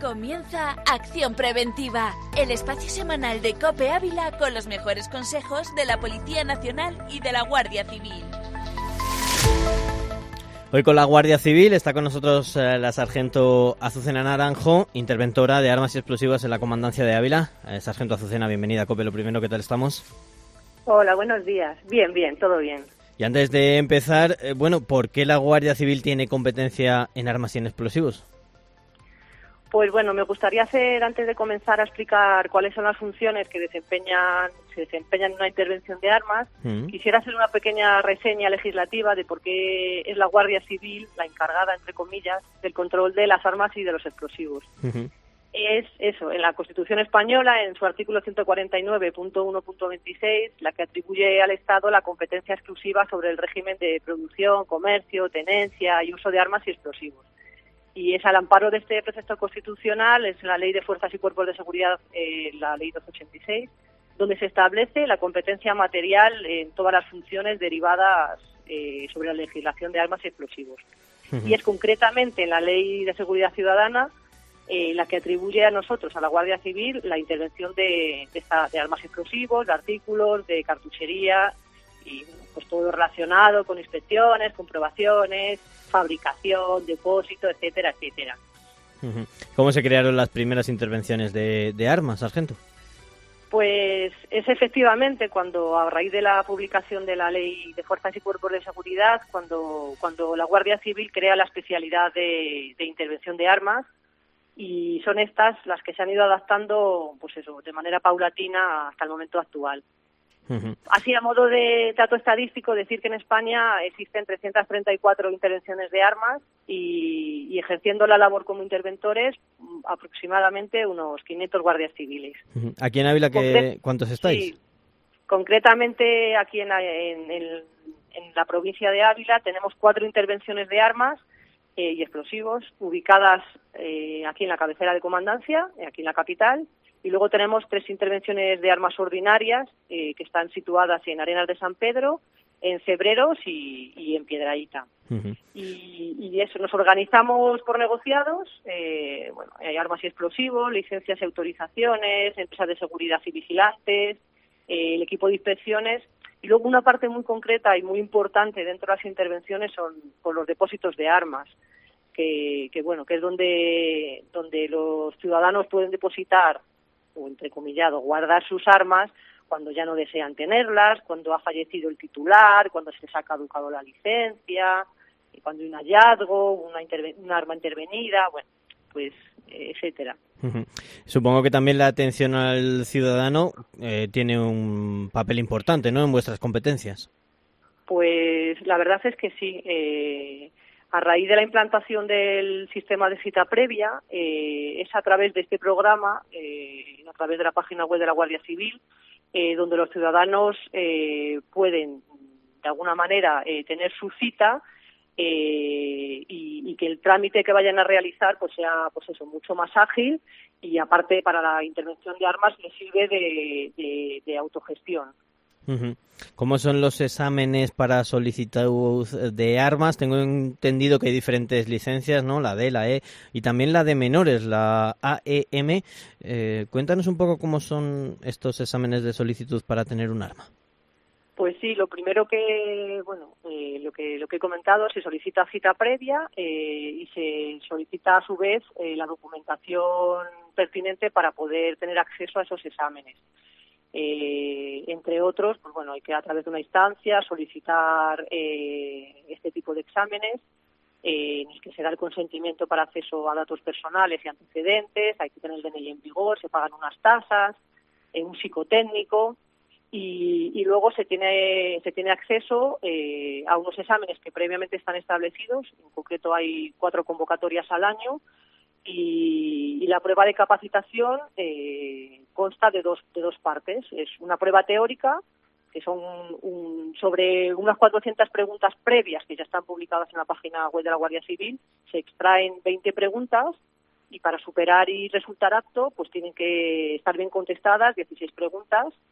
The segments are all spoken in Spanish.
Comienza Acción Preventiva, el espacio semanal de COPE Ávila con los mejores consejos de la Policía Nacional y de la Guardia Civil. Hoy con la Guardia Civil está con nosotros la sargento Azucena Naranjo, interventora de armas y explosivos en la Comandancia de Ávila. Sargento Azucena, bienvenida a COPE. Lo primero, ¿qué tal estamos? Hola, buenos días. Bien, todo bien. Y antes de empezar, ¿por qué la Guardia Civil tiene competencia en armas y en explosivos? Pues bueno, me gustaría antes de comenzar a explicar cuáles son las funciones que se desempeñan en una intervención de armas, quisiera hacer una pequeña reseña legislativa de por qué es la Guardia Civil la encargada, entre comillas, del control de las armas y de los explosivos. Es eso, en la Constitución española, en su artículo 149.1.26, la que atribuye al Estado la competencia exclusiva sobre el régimen de producción, comercio, tenencia y uso de armas y explosivos. Y es al amparo de este precepto constitucional, es la Ley de Fuerzas y Cuerpos de Seguridad, la Ley 286, donde se establece la competencia material en todas las funciones derivadas sobre la legislación de armas y explosivos. Y es concretamente en la Ley de Seguridad Ciudadana la que atribuye a nosotros, a la Guardia Civil, la intervención de armas y explosivos, de artículos, de cartuchería y pues todo relacionado con inspecciones, comprobaciones, fabricación, depósito, etcétera, etcétera. ¿Cómo se crearon las primeras intervenciones de armas, sargento? Pues es efectivamente cuando, a raíz de la publicación de la Ley de Fuerzas y Cuerpos de Seguridad, cuando la Guardia Civil crea la especialidad de intervención de armas, y son estas las que se han ido adaptando, pues eso, de manera paulatina hasta el momento actual. Así, a modo de dato estadístico, decir que en España existen 334 intervenciones de armas y ejerciendo la labor como interventores aproximadamente unos 500 guardias civiles. ¿Aquí en Ávila cuántos estáis? Sí, concretamente aquí en la provincia de Ávila tenemos 4 intervenciones de armas y explosivos ubicadas aquí en la cabecera de comandancia, aquí en la capital. Y luego tenemos 3 intervenciones de armas ordinarias que están situadas en Arenas de San Pedro, en Cebreros y en Piedrahíta. Y eso, nos organizamos por negociados, hay armas y explosivos, licencias y autorizaciones, empresas de seguridad y vigilantes, el equipo de inspecciones. Y luego una parte muy concreta y muy importante dentro de las intervenciones son por los depósitos de armas, que es donde los ciudadanos pueden depositar, o entrecomillado, guardar sus armas cuando ya no desean tenerlas, cuando ha fallecido el titular, cuando se les ha caducado la licencia, y cuando hay un hallazgo, una arma intervenida, etcétera. Supongo que también la atención al ciudadano tiene un papel importante, ¿no?, en vuestras competencias. Pues la verdad es que sí. A raíz de la implantación del sistema de cita previa, es a través de este programa, a través de la página web de la Guardia Civil, donde los ciudadanos pueden, de alguna manera, tener su cita y que el trámite que vayan a realizar pues sea mucho más ágil, y aparte para la intervención de armas les sirve de autogestión. ¿Cómo son los exámenes para solicitud de armas? Tengo entendido que hay diferentes licencias, ¿no? La D, la E y también la de menores, la AEM. Cuéntanos un poco cómo son estos exámenes de solicitud para tener un arma. Pues sí, lo primero lo que he comentado, se solicita cita previa y se solicita a su vez la documentación pertinente para poder tener acceso a esos exámenes. Entre otros, hay que a través de una instancia solicitar este tipo de exámenes en el que se da el consentimiento para acceso a datos personales y antecedentes, hay que tener el DNI en vigor, se pagan unas tasas, un psicotécnico y luego se tiene acceso a unos exámenes que previamente están establecidos. En concreto hay 4 convocatorias al año y la prueba de capacitación consta de dos partes. Es una prueba teórica, que son sobre unas 400 preguntas previas que ya están publicadas en la página web de la Guardia Civil. Se extraen 20 preguntas y para superar y resultar apto pues tienen que estar bien contestadas 16 preguntas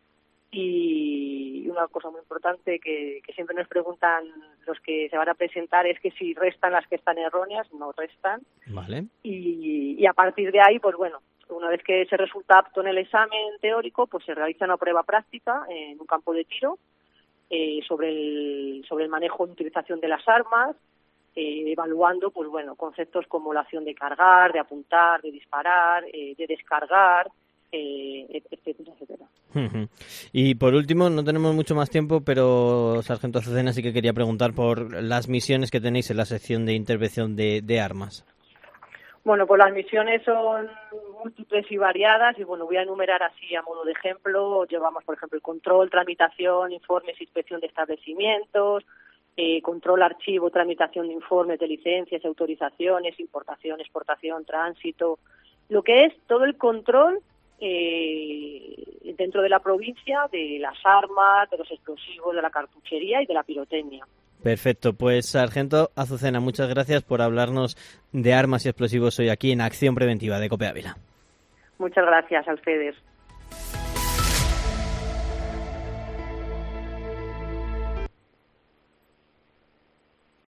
Y una cosa muy importante que siempre nos preguntan los que se van a presentar es que si restan las que están erróneas. No restan. Vale. Y a partir de ahí, pues bueno, una vez que se resulta apto en el examen teórico, pues se realiza una prueba práctica en un campo de tiro sobre el manejo y utilización de las armas, evaluando, pues bueno, conceptos como la acción de cargar, de apuntar, de disparar, de descargar, etcétera, etcétera. Y por último, no tenemos mucho más tiempo, pero Sargento Azucena sí que quería preguntar por las misiones que tenéis en la sección de intervención de armas. Bueno, pues las misiones son múltiples y variadas y bueno, voy a enumerar así a modo de ejemplo. Llevamos, por ejemplo, el control, tramitación, informes, inspección de establecimientos, control, archivo, tramitación de informes de licencias, autorizaciones, importación, exportación, tránsito, lo que es todo el control dentro de la provincia de las armas, de los explosivos, de la cartuchería y de la pirotecnia. Perfecto, pues Sargento Azucena, muchas gracias por hablarnos de armas y explosivos hoy aquí en Acción Preventiva de COPE Ávila. Muchas gracias a ustedes.